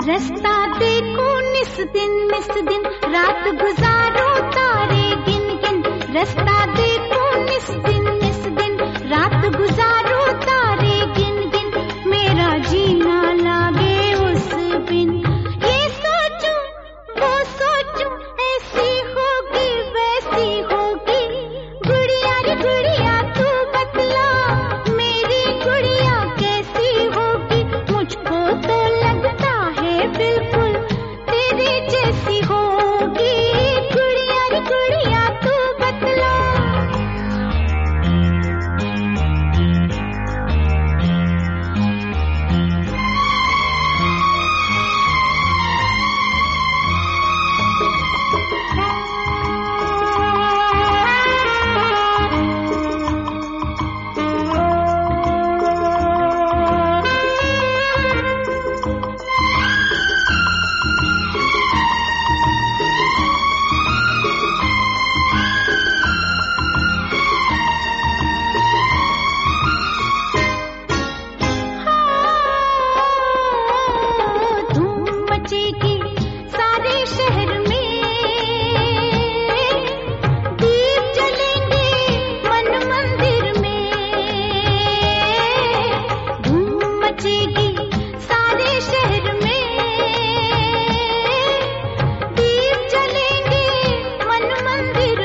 रास्ता देखो निस दिन रात गुजारो तारे गिन गिन। रास्ता देखो निस दिन रात गुजारो तारे गिन गिन। मेरा जीना लागे उस बिन। ये सोचूं वो सोचूं ऐसी होगी वैसी होगी। गुड़िया रे गुड़िया तू बतला मेरी गुड़िया कैसी होगी। मुझको तो लगता है बिल्कुल तेरे जैसी होगी। गुड़िया रे गुड़िया तू बतला। सारे शहर में दीप जलेंगे मन मंदिर में। धूम मचेगी सारे शहर में दीप जलेंगे मन मंदिर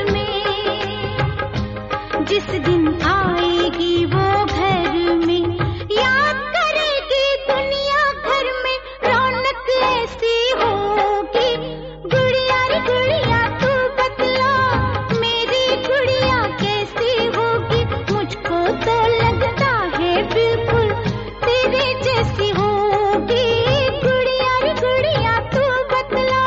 में। जिस दिन आएगी वो घर में याद करेगी दुनिया भर में रौनक ऐसी होगी। गुड़िया रे गुड़िया तू बतला मेरी गुड़िया कैसी होगी। मुझको तो लगता है बिल्कुल तेरे जैसी होगी। गुड़िया रे गुड़िया तू बतला।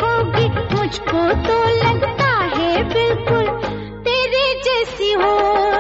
मुझको तो लगता है बिल्कुल तेरे जैसी हो।